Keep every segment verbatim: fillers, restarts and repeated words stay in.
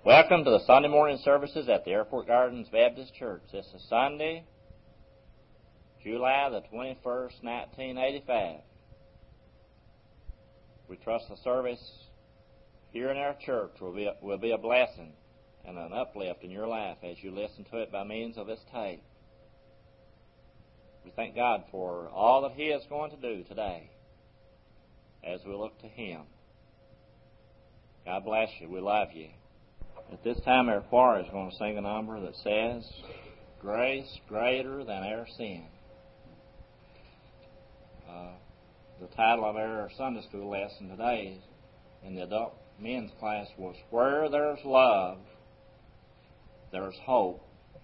Welcome to the Sunday morning services at the Airport Gardens Baptist Church. This is Sunday, July the twenty-first, nineteen eighty-five. We trust the service here in our church will be, a, will be a blessing and an uplift in your life as you listen to it by means of this tape. We thank God for all that He is going to do today as we look to Him. God bless you. We love you. At this time, our choir is going to sing a number that says, Grace Greater Than Our Sin. Uh, the title of our Sunday school lesson today in the adult men's class was, Where There's Love, There's Hope.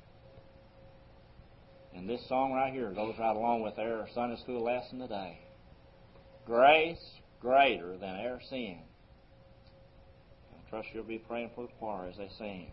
And this song right here goes right along with our Sunday school lesson today. Grace Greater Than Our Sin. I trust you'll be praying for the choir as they sing.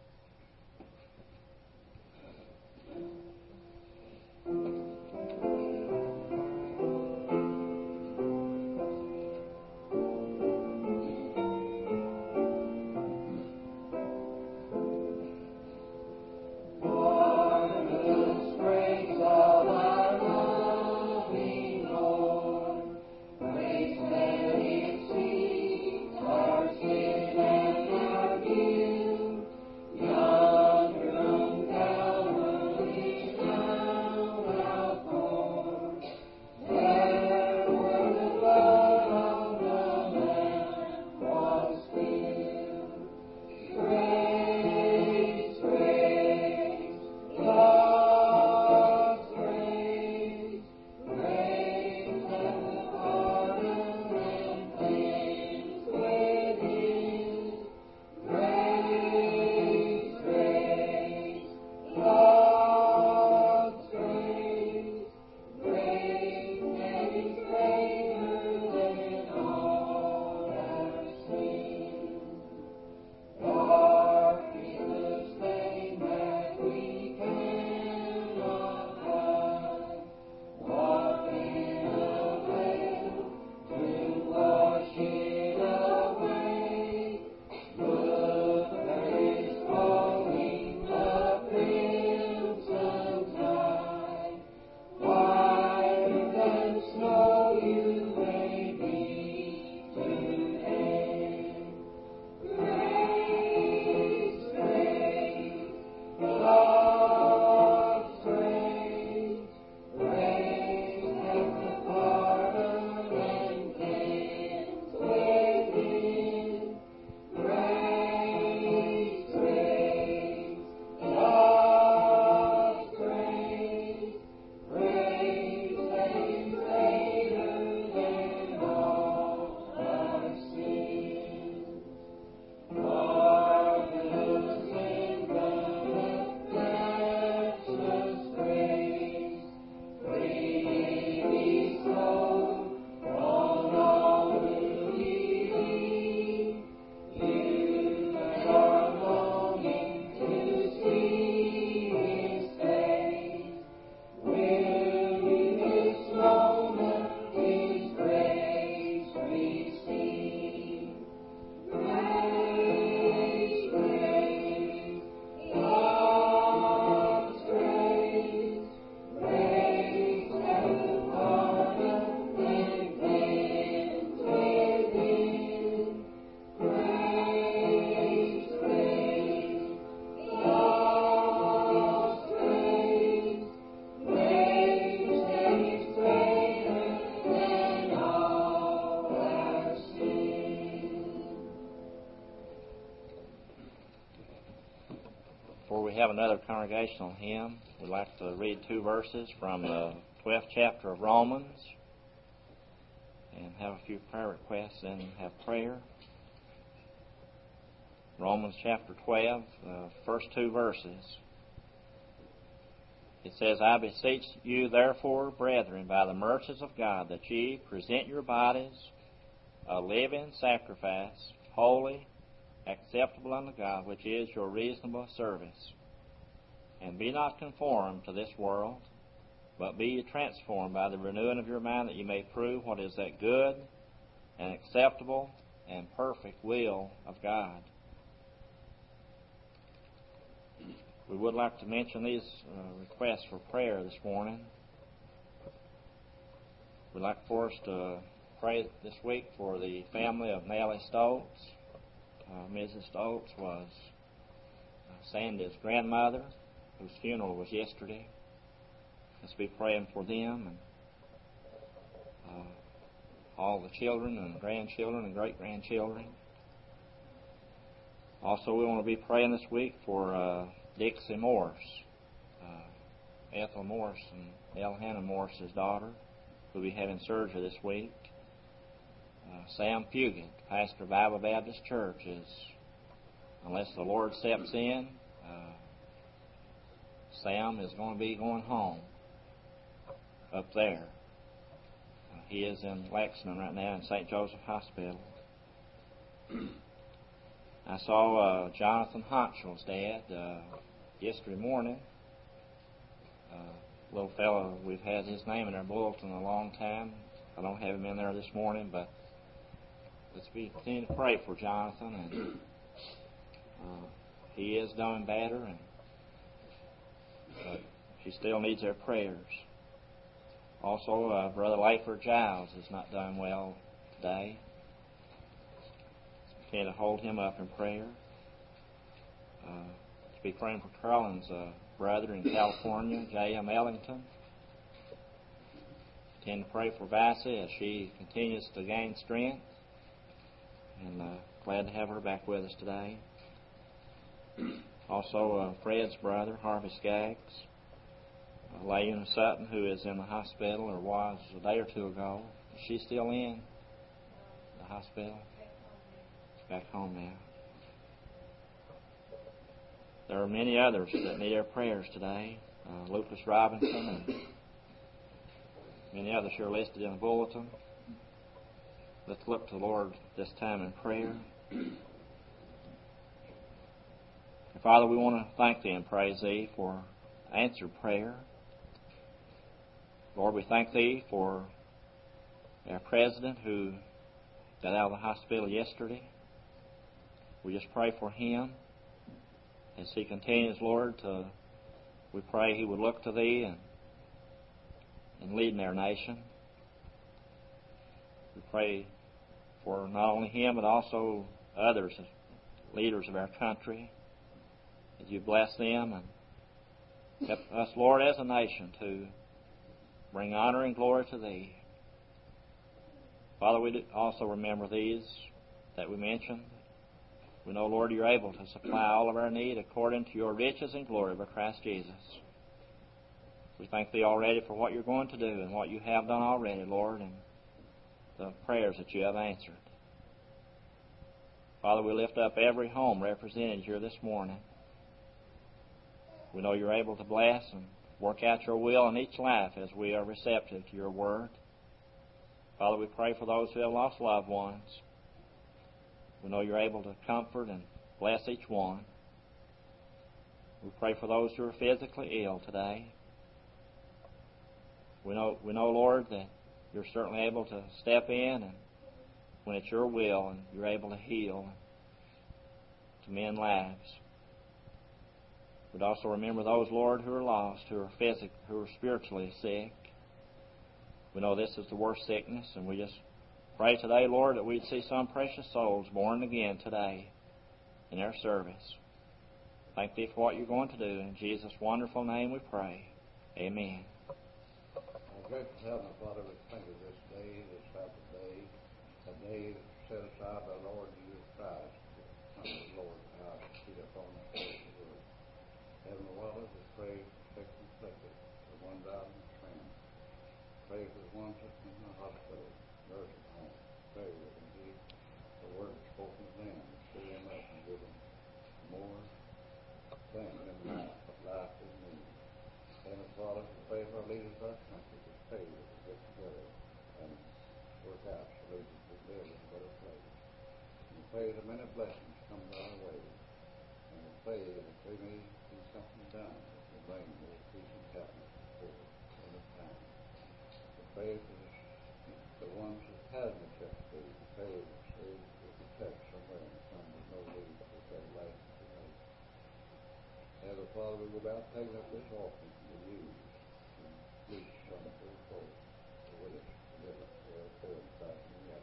Have another congregational hymn. We'd like to read two verses from the twelfth chapter of Romans and have a few prayer requests and have prayer. Romans chapter twelve, the first two verses. It says, I beseech you therefore, brethren, by the mercies of God, that ye present your bodies a living sacrifice, holy, acceptable unto God, which is your reasonable service. And be not conformed to this world, but be ye transformed by the renewing of your mind, that ye may prove what is that good and acceptable and perfect will of God. We would like to mention these uh, requests for prayer this morning. We'd like for us to pray this week for the family of Nellie Stoltz. Uh, Missus Stoltz was uh, Sandy's grandmother, whose funeral was yesterday. Let's be praying for them and uh, all the children and grandchildren and great-grandchildren. Also, we want to be praying this week for uh, Dixie Morse, uh, Ethel Morse and Elhannah Morse's daughter, who will be having surgery this week. Uh, Sam Fugit, pastor of Bible Baptist Church, is, unless the Lord steps in, uh, Sam is going to be going home up there. Uh, he is in Lexington right now in Saint Joseph Hospital. I saw uh, Jonathan Hotchell's dad uh, yesterday morning. Uh, little fellow, we've had his name in our bulletin a long time. I don't have him in there this morning, but let's be continue to pray for Jonathan. And uh, he is doing better, and but he still needs our prayers. Also, uh, Brother Layford Giles is not doing well today. Continue to hold him up in prayer. Uh, to be praying for Carlin's uh, brother in California, J M Ellington. Continue to pray for Vassy as she continues to gain strength. And uh, glad to have her back with us today. Also, uh, Fred's brother, Harvey Skaggs. Uh, Layuna Sutton, who is in the hospital, or was a day or two ago. Is she still in the hospital? Back home now. There are many others that need our prayers today. Uh, Lucas Robinson and many others here listed in the bulletin. Let's look to the Lord this time in prayer. And Father, we want to thank Thee and praise Thee for answered prayer. Lord, we thank Thee for our president who got out of the hospital yesterday. We just pray for him as he continues, Lord, to, we pray he would look to Thee and, and lead in our nation. We pray for not only him, but also others, leaders of our country, that You bless them and help us, Lord, as a nation to bring honor and glory to Thee. Father, we also remember these that we mentioned. We know, Lord, You're able to supply all of our need according to Your riches and glory by Christ Jesus. We thank Thee already for what You're going to do and what You have done already, Lord, and the prayers that You have answered. Father, we lift up every home represented here this morning. We know You're able to bless and work out Your will in each life as we are receptive to Your word. Father, we pray for those who have lost loved ones. We know You're able to comfort and bless each one. We pray for those who are physically ill today. We know, we know, Lord, that You're certainly able to step in, and when it's Your will, and You're able to heal, to mend lives. We'd also remember those, Lord, who are lost, who are physic, who are spiritually sick. We know this is the worst sickness, and we just pray today, Lord, that we'd see some precious souls born again today in our service. Thank Thee for what You're going to do. In Jesus' wonderful name we pray. Amen. Our gracious Heavenly Father, we thank You this day, this Sabbath day, a day set aside by Lord Jesus Christ. Come, Lord, out and feed upon the Holy Word. Heavenly Father, we pray for sick and afflicted, the ones out in the train. Pray for the ones that's in the hospital, nursing home. Pray that indeed the word spoken to them will fill them up and give them more things in life, but life is need. Heavenly Father, we pray for our leaders of our country. We pray that we get together and work out so we can live in a better place. And we pray that many blessings come our way. And we pray that we may see something done that will bring more peace and happiness forward in this time. We pray for the ones that have the church food. We pray that they will be touched somewhere and some with no lead with their life today. Heavenly Father, we go about taking up this offering for you. And please come to the Lord. With us, with us, for our prayer and Christ in the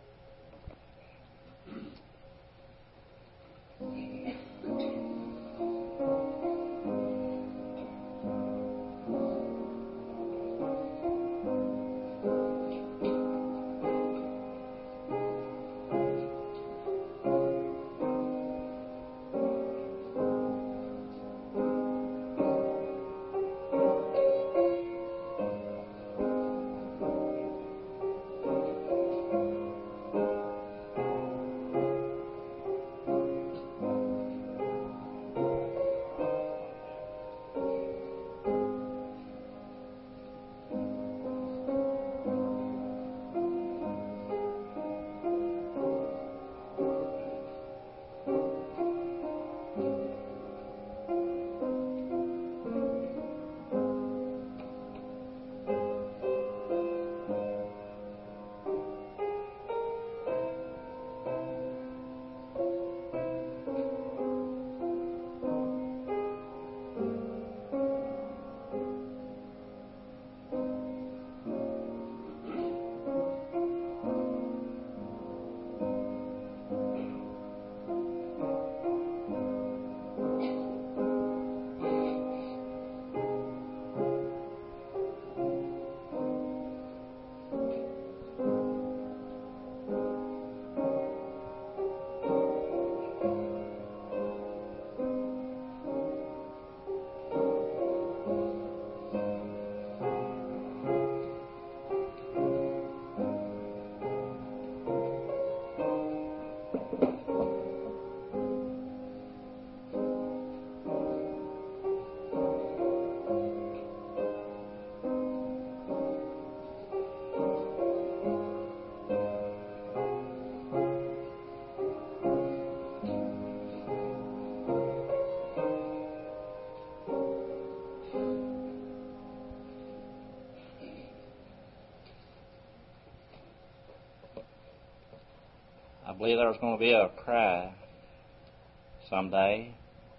I believe there's going to be a cry someday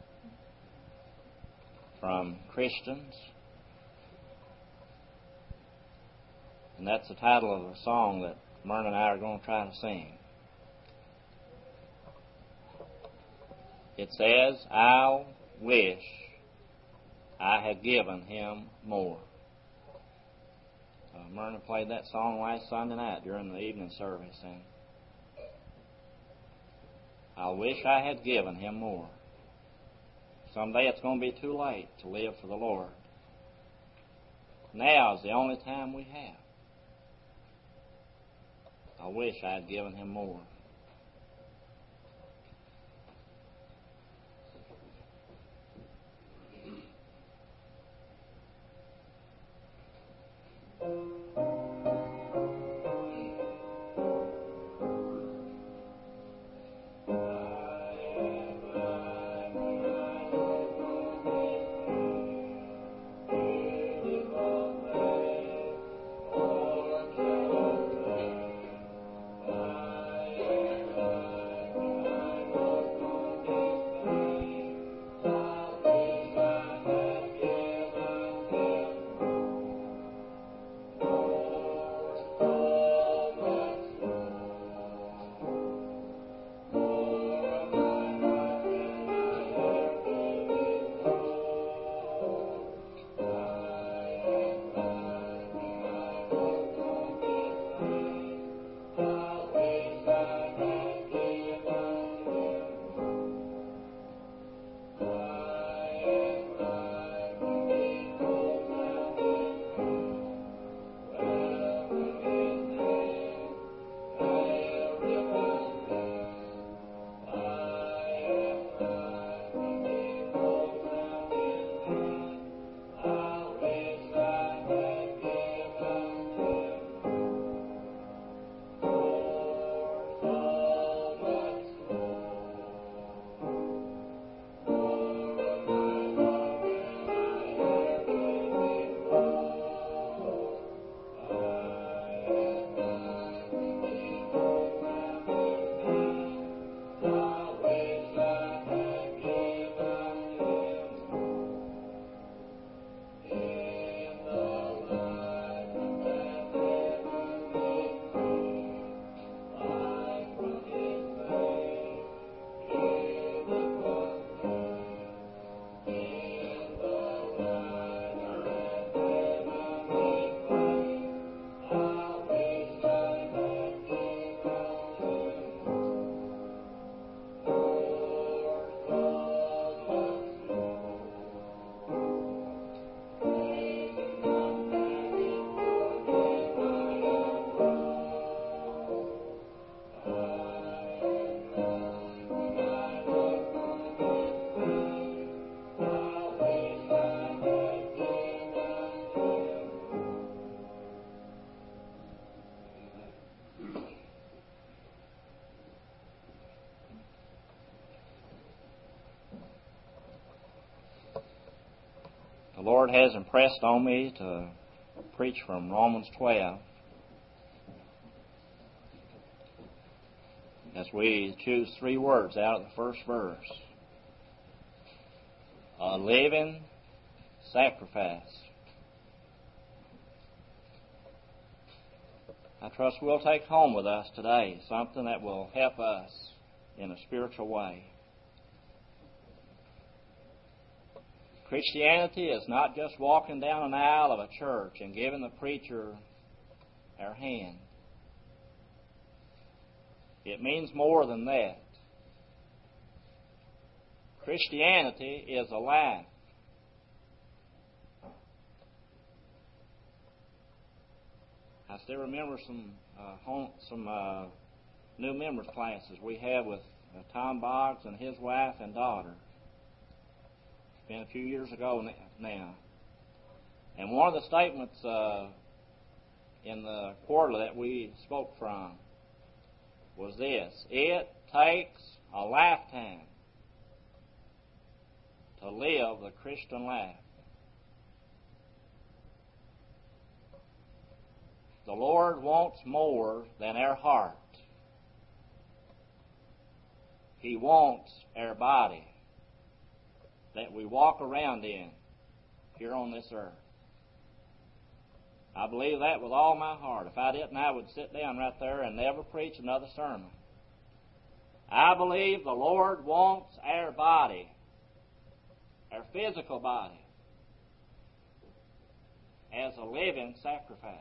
from Christians, and that's the title of the song that Myrna and I are going to try to sing. It says, "I'll wish I had given him more." Uh, Myrna played that song last Sunday night during the evening service, and I wish I had given him more. Someday it's going to be too late to live for the Lord. Now is the only time we have. I wish I had given him more. I Lord has impressed on me to preach from Romans twelve as we choose three words out of the first verse. A living sacrifice. I trust we'll take home with us today something that will help us in a spiritual way. Christianity is not just walking down an aisle of a church and giving the preacher our hand. It means more than that. Christianity is a life. I still remember some uh, home, some uh, new members classes we had with uh, Tom Boggs and his wife and daughter. It's been a few years ago now. And one of the statements uh, in the quarterly that we spoke from was this: it takes a lifetime to live the Christian life. The Lord wants more than our heart. He wants our body that we walk around in here on this earth. I believe that with all my heart. If I didn't, I would sit down right there and never preach another sermon. I believe the Lord wants our body, our physical body, as a living sacrifice.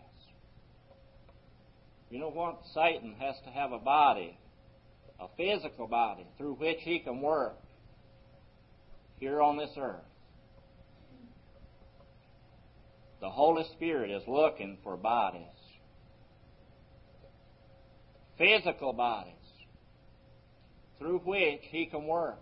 You know what? Satan has to have a body, a physical body, through which he can work here on this earth. The Holy Spirit is looking for bodies, physical bodies, through which he can work.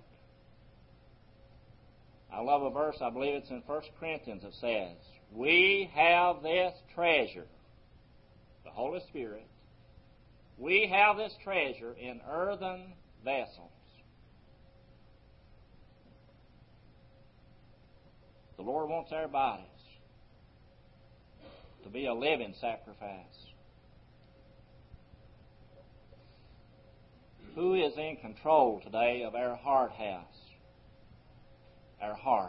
I love a verse, I believe it's in First Corinthians, that says, we have this treasure, the Holy Spirit, we have this treasure in earthen vessels. The Lord wants our bodies to be a living sacrifice. Who is in control today of our heart house? Our heart.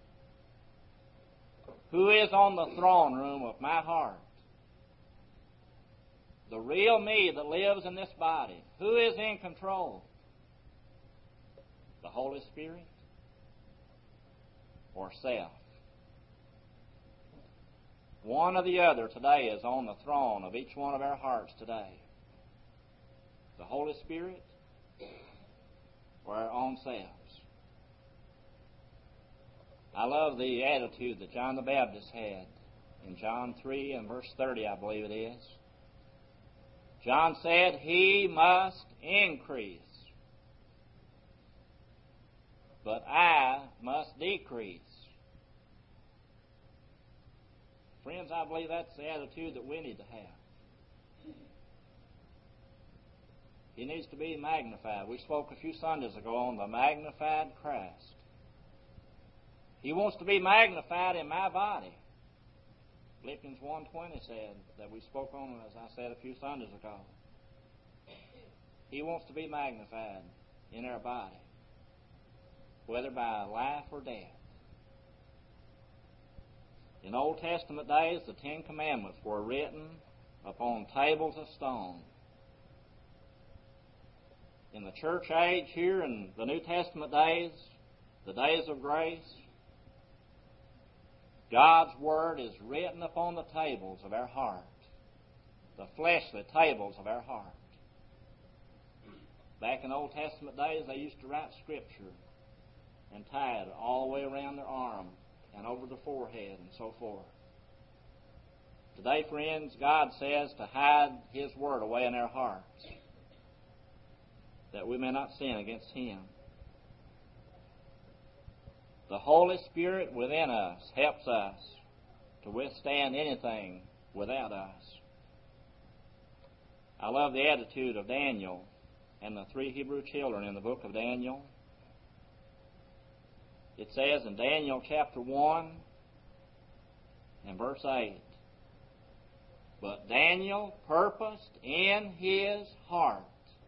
Who is on the throne room of my heart? The real me that lives in this body. Who is in control? The Holy Spirit or self? One or the other today is on the throne of each one of our hearts today. The Holy Spirit or our own selves. I love the attitude that John the Baptist had in John three and verse thirty, I believe it is. John said, he must increase, but I must decrease. Friends, I believe that's the attitude that we need to have. He needs to be magnified. We spoke a few Sundays ago on the magnified Christ. He wants to be magnified in my body. Philippians one twenty said that we spoke on, as I said a few Sundays ago. He wants to be magnified in our body, whether by life or death. In Old Testament days, the Ten Commandments were written upon tables of stone. In the church age here in the New Testament days, the days of grace, God's Word is written upon the tables of our heart, the fleshly tables of our heart. Back in Old Testament days, they used to write Scripture and tie it all the way around their arm and over the forehead and so forth. Today, friends, God says to hide His Word away in our hearts, that we may not sin against Him. The Holy Spirit within us helps us to withstand anything without us. I love the attitude of Daniel and the three Hebrew children in the book of Daniel. It says in Daniel chapter one in verse eight. But Daniel purposed in his heart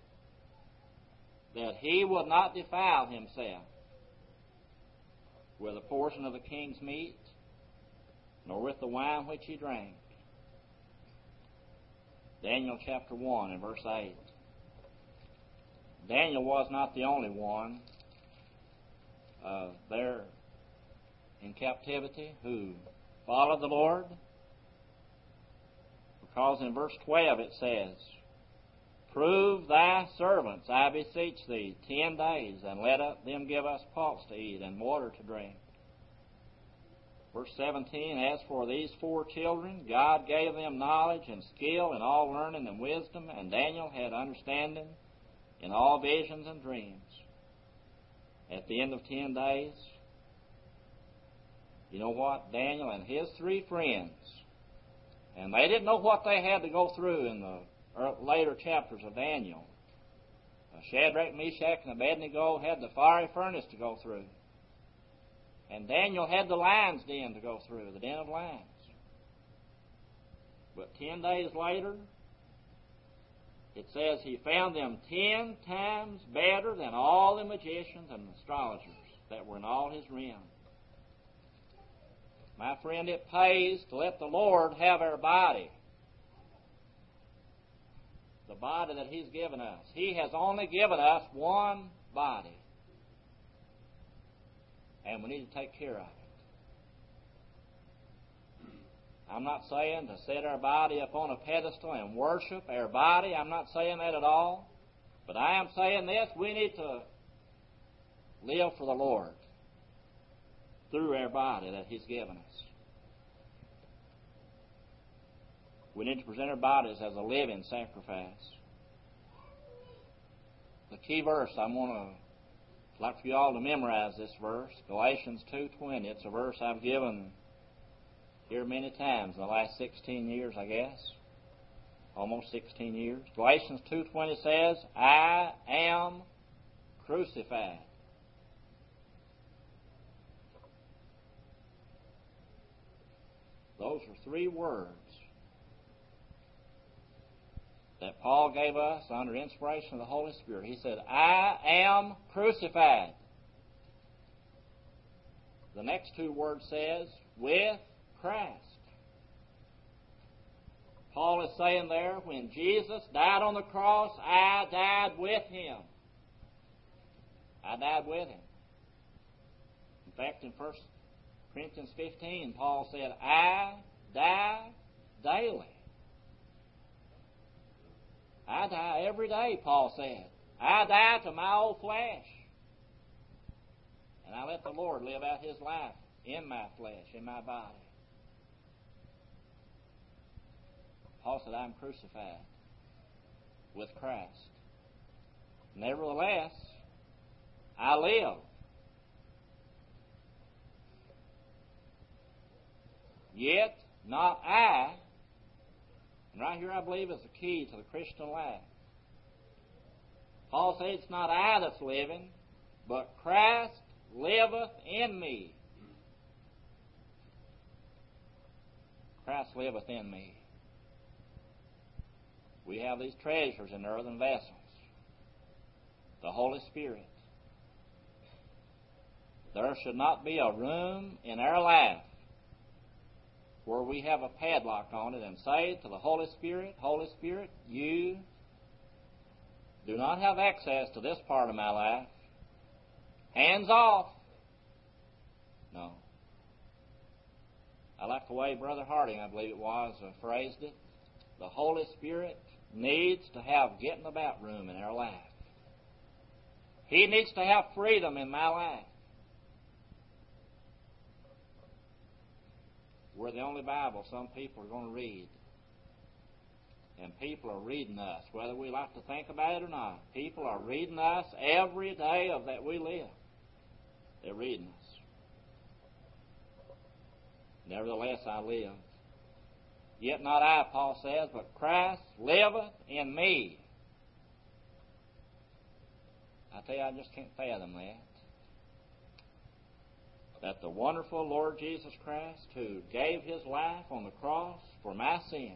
that he would not defile himself with a portion of the king's meat, nor with the wine which he drank. Daniel chapter one and verse eight. Daniel was not the only one uh, there in captivity who followed the Lord, because in verse twelve it says, Prove thy servants, I beseech thee, ten days, and let them give us pulse to eat and water to drink. Verse seventeen, As for these four children, God gave them knowledge and skill in all learning and wisdom, and Daniel had understanding in all visions and dreams. At the end of ten days, you know what? Daniel and his three friends, and they didn't know what they had to go through in the later chapters of Daniel. Uh, Shadrach, Meshach, and Abednego had the fiery furnace to go through. And Daniel had the lion's den to go through, the den of lions. But ten days later, it says he found them ten times better than all the magicians and astrologers that were in all his realm. My friend, it pays to let the Lord have our body. The body that He's given us. He has only given us one body. And we need to take care of it. I'm not saying to set our body up on a pedestal and worship our body. I'm not saying that at all. But I am saying this, we need to live for the Lord through our body that He's given us. We need to present our bodies as a living sacrifice. The key verse, I'm going to like for you all to memorize this verse, Galatians two twenty. It's a verse I've given here many times in the last sixteen years, I guess. Almost sixteen years. Galatians two twenty says, I am crucified. Those are three words that Paul gave us under inspiration of the Holy Spirit. He said, I am crucified. The next two words says, with Christ. Paul is saying there, when Jesus died on the cross, I died with Him. I died with Him. In fact, in First Corinthians fifteen, Paul said, I die daily. I die every day, Paul said. I die to my old flesh. And I let the Lord live out His life in my flesh, in my body. Paul said, I'm crucified with Christ. Nevertheless, I live. Yet not I. And right here I believe is the key to the Christian life. Paul said it's not I that's living, but Christ liveth in me. Christ liveth in me. We have these treasures in earthen vessels. The Holy Spirit. There should not be a room in our life where we have a padlock on it and say to the Holy Spirit, Holy Spirit, you do not have access to this part of my life. Hands off. No. I like the way Brother Harding, I believe it was, uh, phrased it. The Holy Spirit needs to have getting about room in our life. He needs to have freedom in my life. We're the only Bible some people are going to read. And people are reading us, whether we like to think about it or not. People are reading us every day of that we live. They're reading us. Nevertheless, I live. Yet not I, Paul says, but Christ liveth in me. I tell you, I just can't fathom that. that the wonderful Lord Jesus Christ, who gave His life on the cross for my sins,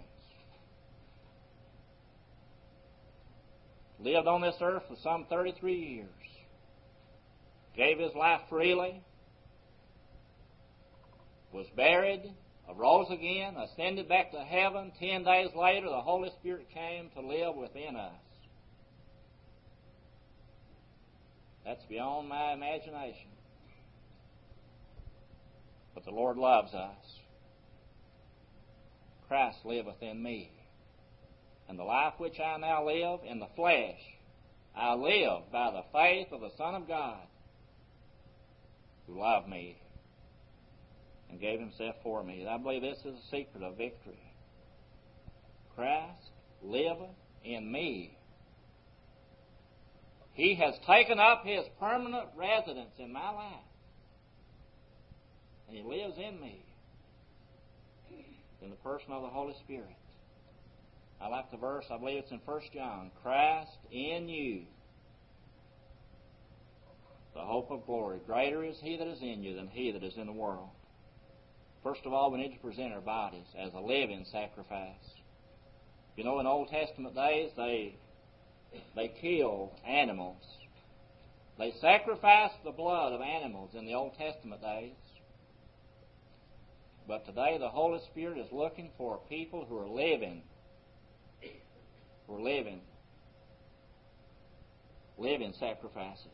lived on this earth for some thirty-three years, gave His life freely, was buried, arose again, ascended back to heaven. Ten days later, the Holy Spirit came to live within us. That's beyond my imagination. But the Lord loves us. Christ liveth in me. And the life which I now live in the flesh, I live by the faith of the Son of God, who loved me and gave Himself for me. And I believe this is the secret of victory. Christ liveth in me. He has taken up His permanent residence in my life. And He lives in me in the person of the Holy Spirit. I like the verse, I believe it's in First John. Christ in you, the hope of glory. Greater is He that is in you than he that is in the world. First of all, we need to present our bodies as a living sacrifice. You know, in Old Testament days, they they killed animals. They sacrificed the blood of animals in the Old Testament days. But today, the Holy Spirit is looking for people who are living, who are living, living sacrifices.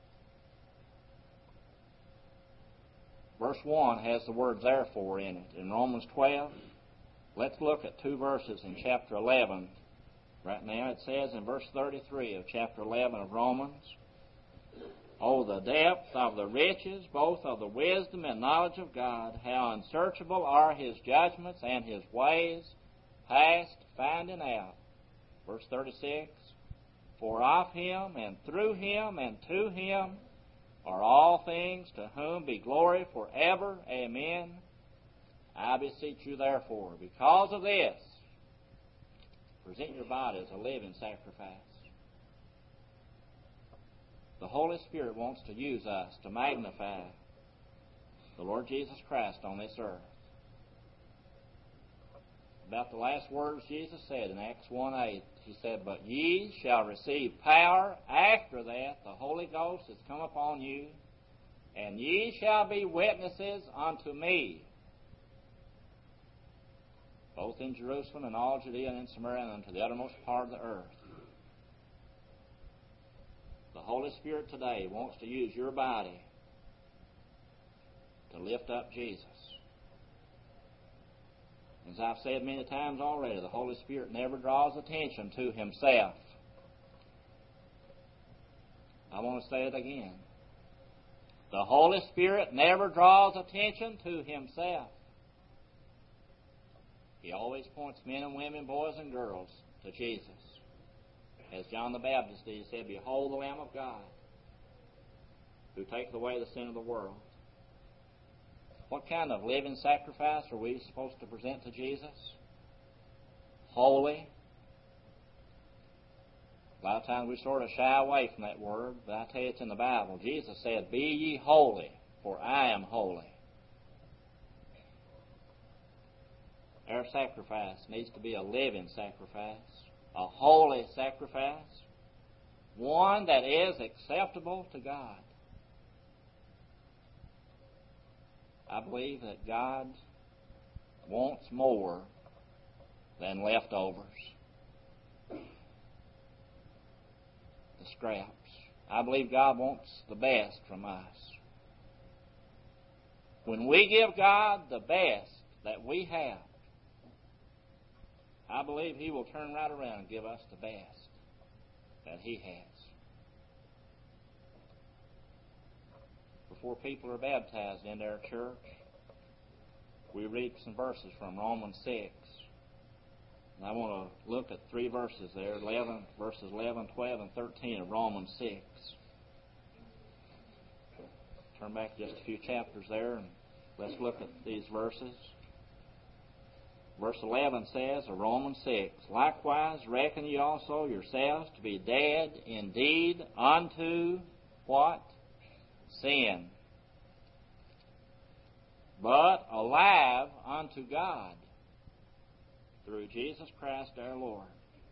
Verse one has the word therefore in it. In Romans twelve, let's look at two verses in chapter eleven. Right now it says in verse thirty-three of chapter eleven of Romans, "Oh, the depth of the riches, both of the wisdom and knowledge of God, how unsearchable are His judgments and His ways, past finding out." Verse thirty-six, "For of Him, and through Him, and to Him, are all things, to whom be glory forever. Amen. I beseech you therefore, because of this, present your body as a living sacrifice." The Holy Spirit wants to use us to magnify the Lord Jesus Christ on this earth. About the last words Jesus said in Acts one eight, He said, "But ye shall receive power after that the Holy Ghost is come upon you, and ye shall be witnesses unto me, both in Jerusalem and all Judea and in Samaria and unto the uttermost part of the earth." The Holy Spirit today wants to use your body to lift up Jesus. As I've said many times already, the Holy Spirit never draws attention to Himself. I want to say it again. The Holy Spirit never draws attention to Himself. He always points men and women, boys and girls, to Jesus. As John the Baptist did, he said, "Behold the Lamb of God, who taketh away the sin of the world." What kind of living sacrifice are we supposed to present to Jesus? Holy. A lot of times we sort of shy away from that word, but I tell you it's in the Bible. Jesus said, "Be ye holy, for I am holy." Our sacrifice needs to be a living sacrifice, a holy sacrifice, one that is acceptable to God. I believe that God wants more than leftovers, the scraps. I believe God wants the best from us. When we give God the best that we have, I believe He will turn right around and give us the best that He has. Before people are baptized into our church, we read some verses from Romans six. And I want to look at three verses there, eleven, verses eleven, twelve, and thirteen of Romans six. Turn back just a few chapters there and let's look at these verses. Verse eleven says of Romans six, "Likewise reckon ye also yourselves to be dead indeed unto" what? "Sin." but alive unto God through Jesus Christ our Lord.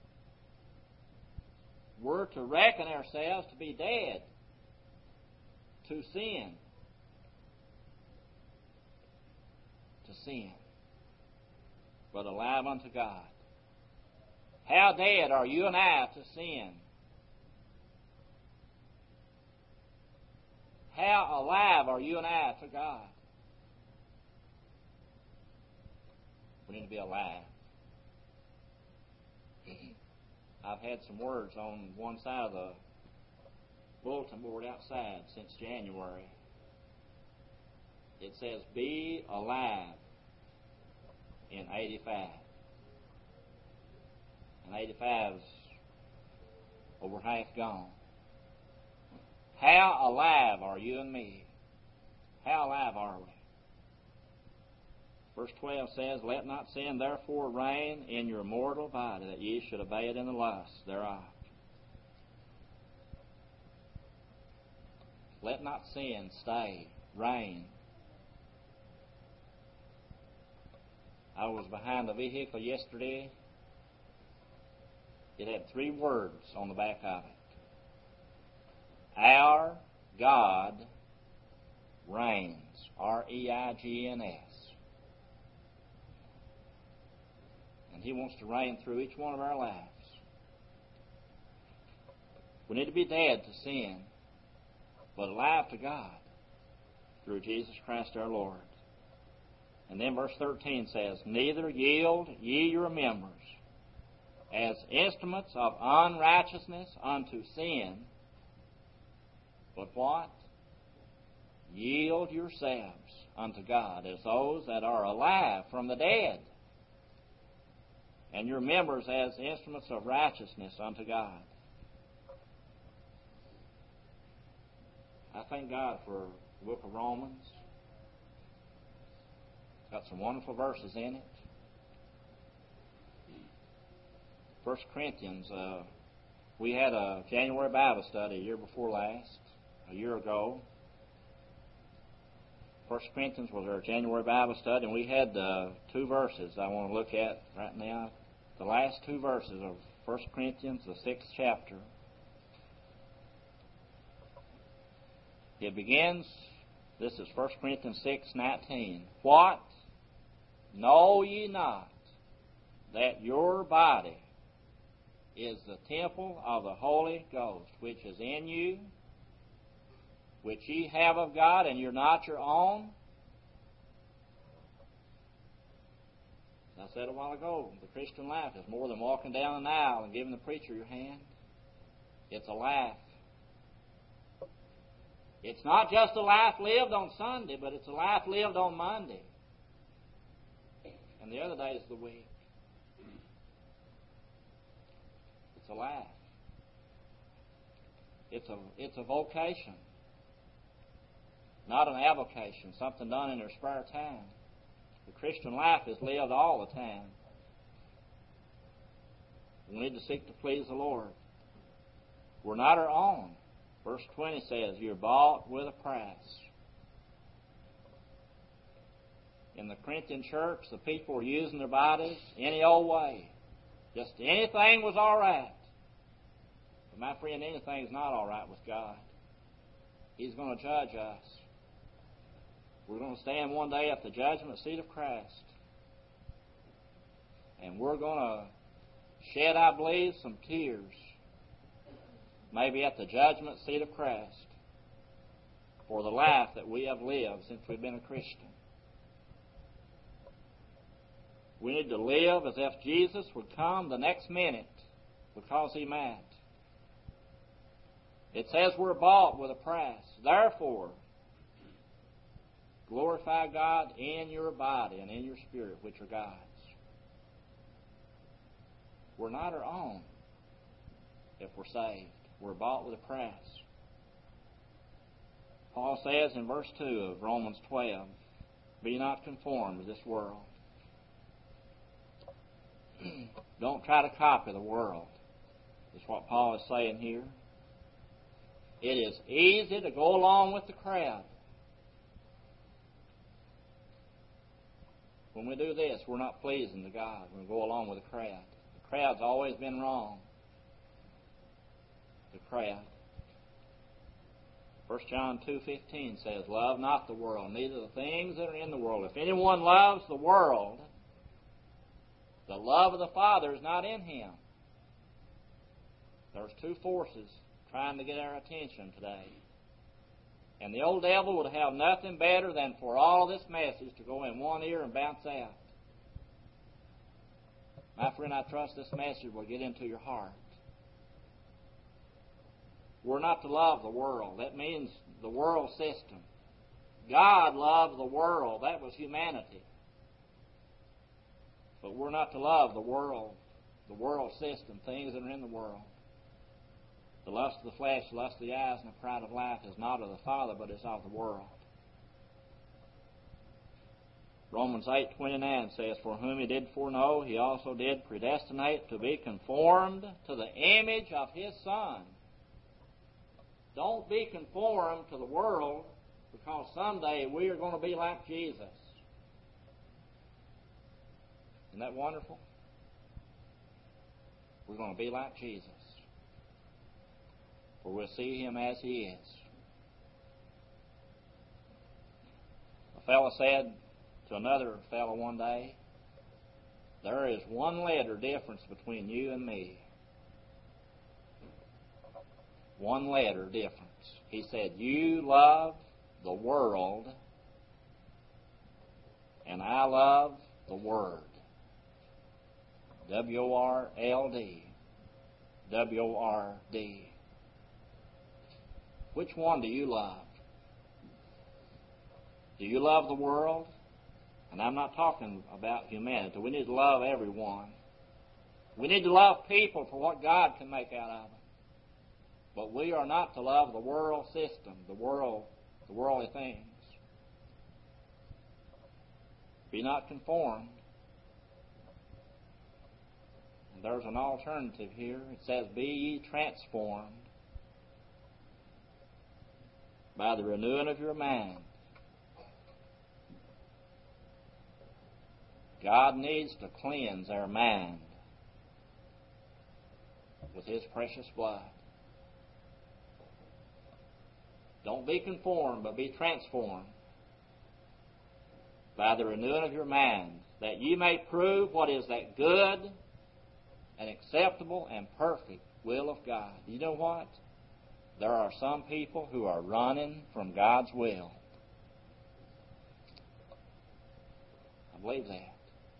We're to reckon ourselves to be dead to sin. To sin. But alive unto God. How dead are you and I to sin? How alive are you and I to God? We need to be alive. I've had some words on one side of the bulletin board outside since January. It says, be alive in eighty-five. And eighty-five's over half gone. How alive are you and me? How alive are we? Verse twelve says, let not sin therefore reign in your mortal body, that ye should obey it in the lusts thereof. Let not sin stay, reign. I was behind a vehicle yesterday. It had three words on the back of it. Our God reigns. R E I G N S. And He wants to reign through each one of our lives. We need to be dead to sin, but alive to God through Jesus Christ our Lord. And then verse thirteen says, neither yield ye your members as instruments of unrighteousness unto sin, but what? Yield yourselves unto God as those that are alive from the dead, and your members as instruments of righteousness unto God. I thank God for the book of Romans. It's got some wonderful verses in it. First Corinthians, uh, we had a January Bible study a year before last, a year ago. First Corinthians was our January Bible study, and we had uh, two verses I want to look at right now. The last two verses of First Corinthians, the sixth chapter. It begins, this is First Corinthians six nineteen. What? Know ye not that your body is the temple of the Holy Ghost, which is in you, which ye have of God, and you're not your own? As I said a while ago, the Christian life is more than walking down an aisle and giving the preacher your hand. It's a life. It's not just a life lived on Sunday, but it's a life lived on Monday and the other days of the week. It's a life. It's a, it's a vocation, not an avocation, something done in their spare time. The Christian life is lived all the time. We need to seek to please the Lord. We're not our own. Verse twenty says, you're bought with a price. In the Corinthian church, the people were using their bodies any old way. Just anything was all right. But my friend, anything's not all right with God. He's going to judge us. We're going to stand one day at the judgment seat of Christ. And we're going to shed, I believe, some tears. Maybe at the judgment seat of Christ. For the life that we have lived since we've been a Christian. We need to live as if Jesus would come the next minute, because He might. It says we're bought with a price. Therefore, glorify God in your body and in your spirit, which are God's. We're not our own if we're saved. We're bought with a price. Paul says in verse two of Romans twelve, be not conformed to this world. Don't try to copy the world, is what Paul is saying here. It is easy to go along with the crowd. when we do this, we're not pleasing to God. We go along with the crowd. The crowd's always been wrong. The crowd. First John two fifteen says, love not the world, neither the things that are in the world. If anyone loves the world, the love of the Father is not in him. There's two forces trying to get our attention today. And the old devil would have nothing better than for all of this message to go in one ear and bounce out. My friend, I trust this message will get into your heart. We're not to love the world. That means the world system. God loved the world. That was humanity. But we're not to love the world, the world system, things that are in the world. The lust of the flesh, the lust of the eyes, and the pride of life is not of the Father, but is of the world. Romans eight twenty-nine says, for whom he did foreknow, he also did predestinate to be conformed to the image of his Son. Don't be conformed to the world, because someday we are going to be like Jesus. Isn't that wonderful? We're going to be like Jesus. For we'll see him as he is. A fellow said to another fellow one day, there is one letter difference between you and me. One letter difference. He said, you love the world, and I love the Word. W O R L D. W O R D. Which one do you love? Do you love the world? And I'm not talking about humanity. We need to love everyone. We need to love people for what God can make out of them. But we are not to love the world system, the world, the worldly things. Be not conformed. And there's an alternative here. It says, be ye transformed by the renewing of your mind. God needs to cleanse our mind with His precious blood. Don't be conformed, but be transformed by the renewing of your mind, that ye may prove what is that good and acceptable and perfect will of God. You know what? There are some people who are running from God's will. I believe that.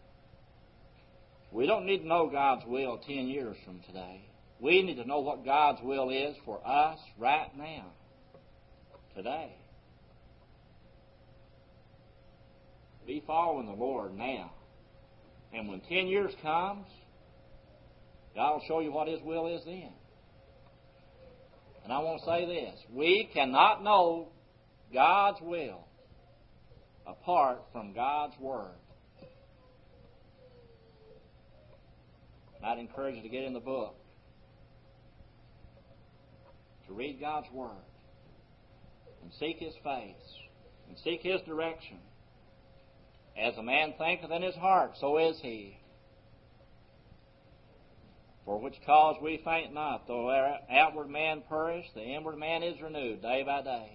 We don't need to know God's will ten years from today. We need to know what God's will is for us right now, today. Be following the Lord now. And when ten years comes, God will show you what His will is then. And I want to say this. We cannot know God's will apart from God's Word. And I'd encourage you to get in the book, to read God's Word, and seek His face, and seek His direction. As a man thinketh in his heart, so is he. For which cause we faint not, though our outward man perish, the inward man is renewed day by day.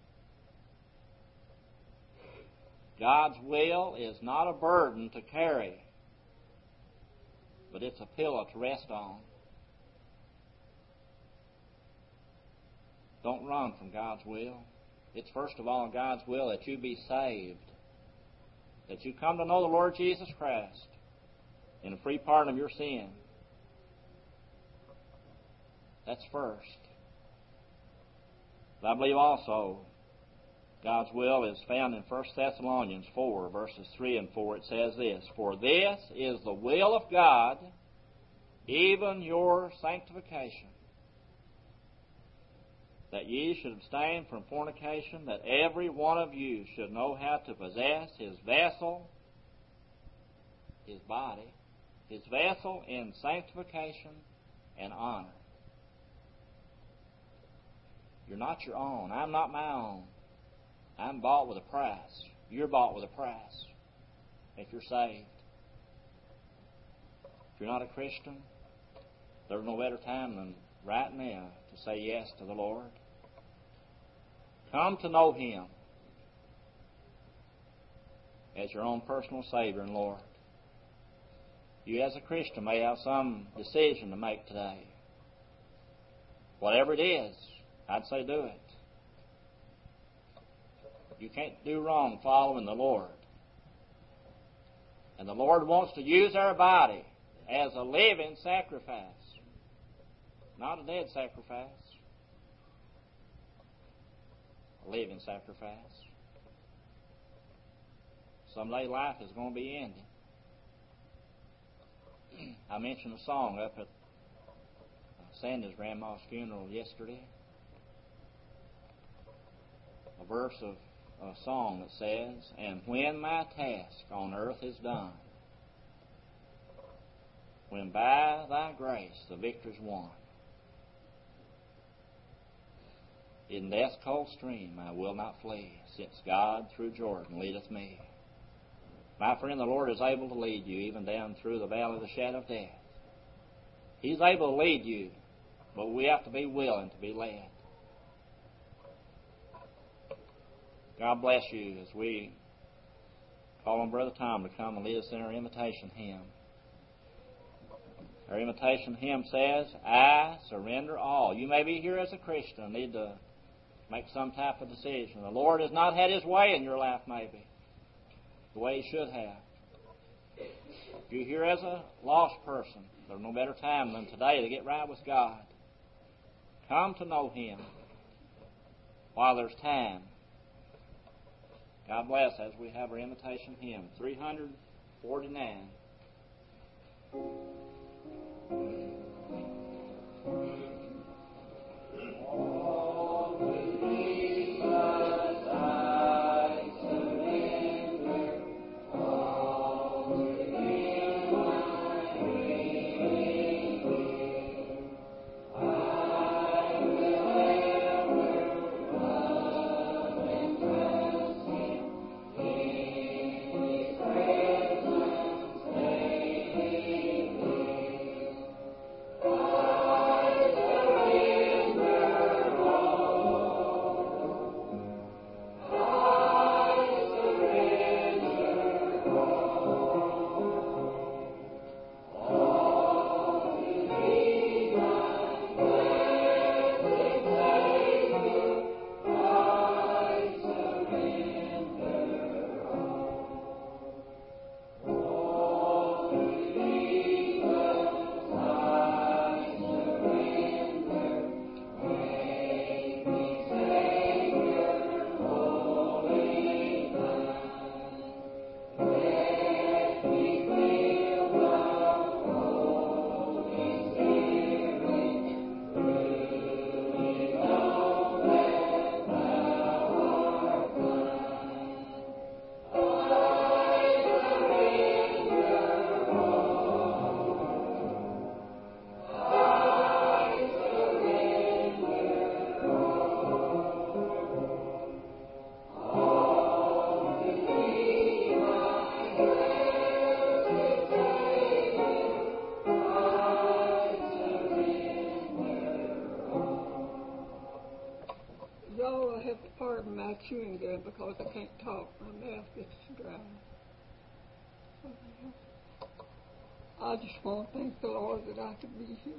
God's will is not a burden to carry, but it's a pillow to rest on. Don't run from God's will. It's first of all God's will that you be saved, that you come to know the Lord Jesus Christ in a free pardon of your sin. That's first. But I believe also God's will is found in First Thessalonians four, verses three and four. It says this, for this is the will of God, even your sanctification, that ye should abstain from fornication, that every one of you should know how to possess his vessel, his body, his vessel in sanctification and honor. You're not your own. I'm not my own. I'm bought with a price. You're bought with a price. if you're saved. If you're not a Christian, there's no better time than right now to say yes to the Lord. Come to know Him as your own personal Savior and Lord. You as a Christian may have some decision to make today. Whatever it is, I'd say do it. You can't do wrong following the Lord. And the Lord wants to use our body as a living sacrifice, not a dead sacrifice. A living sacrifice. Someday life is going to be ending. I mentioned a song up at Sandy's grandma's funeral yesterday. A verse of a song that says, "And when my task on earth is done, when by thy grace the victor's won, in death's cold stream I will not flee, since God through Jordan leadeth me." My friend, the Lord is able to lead you even down through the valley of the shadow of death. He's able to lead you, but we have to be willing to be led. God bless you as we call on Brother Tom to come and lead us in our invitation hymn. Our invitation hymn says, "I surrender all." You may be here as a Christian and need to make some type of decision. The Lord has not had His way in your life, maybe, the way He should have. If you're here as a lost person, there's no better time than today to get right with God. Come to know Him while there's time. God bless as we have our invitation hymn, three forty-nine. Chewing gum because I can't talk. My mouth gets dry. I just want to thank the Lord that I could be here.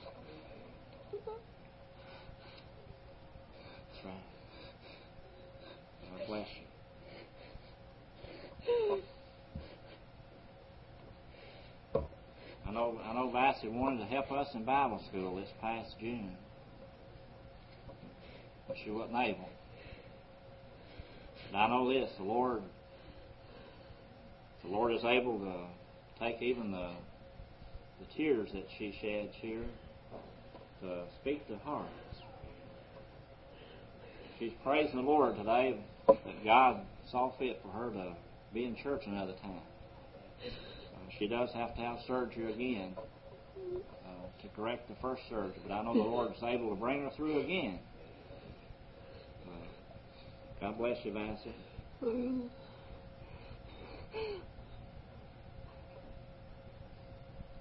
That's right. God bless you. I know, I know Vassy wanted to help us in Bible school this past June, but she wasn't able. And I know this, the Lord, the Lord is able to take even the the tears that she sheds here to speak to hearts. She's praising the Lord today that God saw fit for her to be in church another time. Uh, she does have to have surgery again uh, to correct the first surgery, but I know the Lord is able to bring her through again. God bless you, Vassy.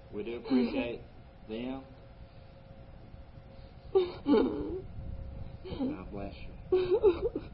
We do appreciate them. God bless you.